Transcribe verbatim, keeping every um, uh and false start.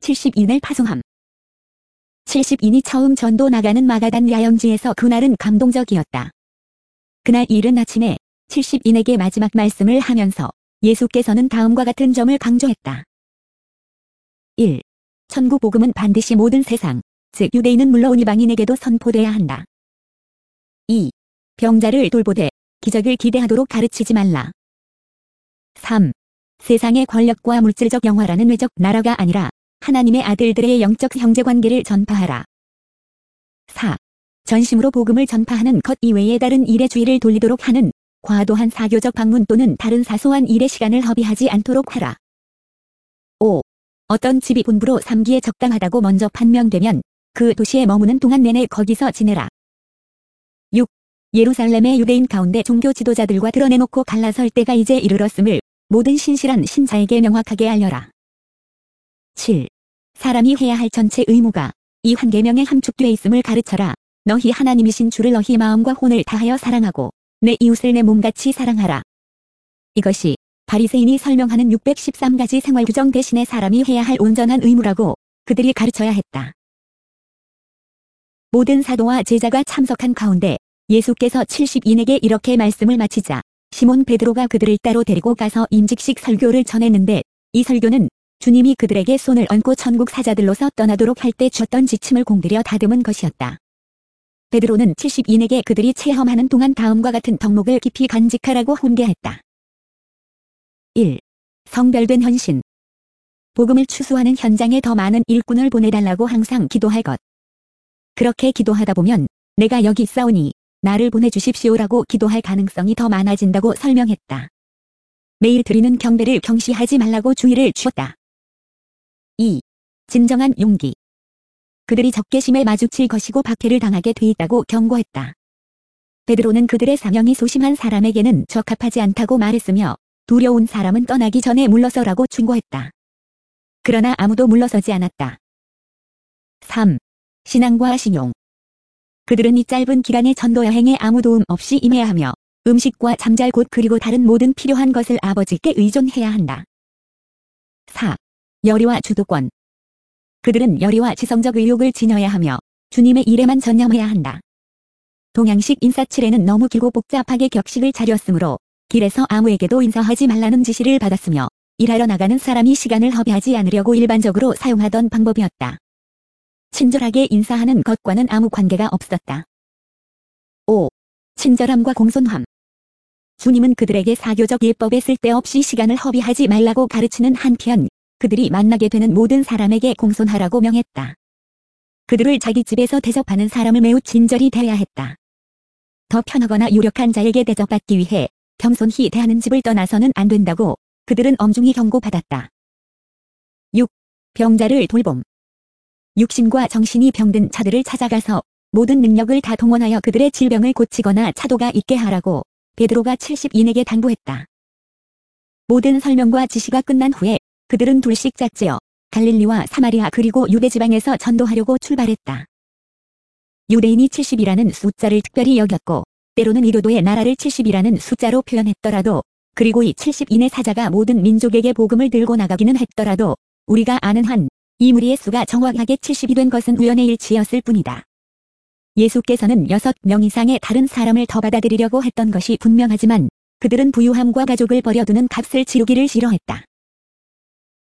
칠십 인을 파송함. 칠십 인이 처음 전도 나가는 마가단 야영지에서 그날은 감동적이었다. 그날 이른 아침에 칠십 인에게 마지막 말씀을 하면서 예수께서는 다음과 같은 점을 강조했다. 일. 천국 복음은 반드시 모든 세상, 즉 유대인은 물론 이방인에게도 선포돼야 한다. 이. 병자를 돌보되 기적을 기대하도록 가르치지 말라. 삼. 세상의 권력과 물질적 영화라는 외적 나라가 아니라 하나님의 아들들의 영적 형제관계를 전파하라. 사. 전심으로 복음을 전파하는 것 이외에 다른 일에 주의를 돌리도록 하는 과도한 사교적 방문 또는 다른 사소한 일에 시간을 허비하지 않도록 하라. 오. 어떤 집이 본부로 삼기에 적당하다고 먼저 판명되면 그 도시에 머무는 동안 내내 거기서 지내라. 육. 예루살렘의 유대인 가운데 종교 지도자들과 드러내놓고 갈라설 때가 이제 이르렀음을 모든 신실한 신자에게 명확하게 알려라. 칠. 사람이 해야 할 전체 의무가 이 한 계명에 함축되어 있음을 가르쳐라. 너희 하나님이신 주를 너희 마음과 혼을 다하여 사랑하고 내 이웃을 내 몸같이 사랑하라. 이것이 바리새인이 설명하는 육백십삼 가지 생활 규정 대신에 사람이 해야 할 온전한 의무라고 그들이 가르쳐야 했다. 모든 사도와 제자가 참석한 가운데 예수께서 칠십 인에게 이렇게 말씀을 마치자 시몬 베드로가 그들을 따로 데리고 가서 임직식 설교를 전했는데 이 설교는 주님이 그들에게 손을 얹고 천국 사자들로서 떠나도록 할 때 줬던 지침을 공들여 다듬은 것이었다. 베드로는 칠십 인에게 그들이 체험하는 동안 다음과 같은 덕목을 깊이 간직하라고 훈계했다. 일. 성별된 헌신. 복음을 추수하는 현장에 더 많은 일꾼을 보내달라고 항상 기도할 것. 그렇게 기도하다 보면 내가 여기 있사오니 나를 보내주십시오라고 기도할 가능성이 더 많아진다고 설명했다. 매일 드리는 경배를 경시하지 말라고 주의를 주었다. 이. 진정한 용기. 그들이 적개심에 마주칠 것이고 박해를 당하게 돼 있다고 경고했다. 베드로는 그들의 사명이 소심한 사람에게는 적합하지 않다고 말했으며 두려운 사람은 떠나기 전에 물러서라고 충고했다. 그러나 아무도 물러서지 않았다. 삼. 신앙과 신용. 그들은 이 짧은 기간의 전도 여행에 아무 도움 없이 임해야 하며 음식과 잠잘 곳 그리고 다른 모든 필요한 것을 아버지께 의존해야 한다. 사. 열의와 주도권. 그들은 열의와 지성적 의욕을 지녀야 하며 주님의 일에만 전념해야 한다. 동양식 인사치레는 너무 길고 복잡하게 격식을 차렸으므로 길에서 아무에게도 인사하지 말라는 지시를 받았으며 일하러 나가는 사람이 시간을 허비하지 않으려고 일반적으로 사용하던 방법이었다. 친절하게 인사하는 것과는 아무 관계가 없었다. 오. 친절함과 공손함. 주님은 그들에게 사교적 예법에 쓸데없이 시간을 허비하지 말라고 가르치는 한편 그들이 만나게 되는 모든 사람에게 공손하라고 명했다. 그들을 자기 집에서 대접하는 사람을 매우 친절히 대해야 했다. 더 편하거나 유력한 자에게 대접받기 위해 겸손히 대하는 집을 떠나서는 안 된다고 그들은 엄중히 경고받았다. 육. 병자를 돌봄. 육신과 정신이 병든 자들을 찾아가서 모든 능력을 다 동원하여 그들의 질병을 고치거나 차도가 있게 하라고 베드로가 칠십 인에게 당부했다. 모든 설명과 지시가 끝난 후에 그들은 둘씩 짝지어 갈릴리와 사마리아 그리고 유대지방에서 전도하려고 출발했다. 유대인이 칠십이라는 숫자를 특별히 여겼고 때로는 이교도의 나라를 칠십이라는 숫자로 표현했더라도 그리고 이 칠십 인의 사자가 모든 민족에게 복음을 들고 나가기는 했더라도 우리가 아는 한 이 무리의 수가 정확하게 칠십이 된 것은 우연의 일치였을 뿐이다. 예수께서는 여섯 명 이상의 다른 사람을 더 받아들이려고 했던 것이 분명하지만 그들은 부유함과 가족을 버려두는 값을 치르기를 싫어했다.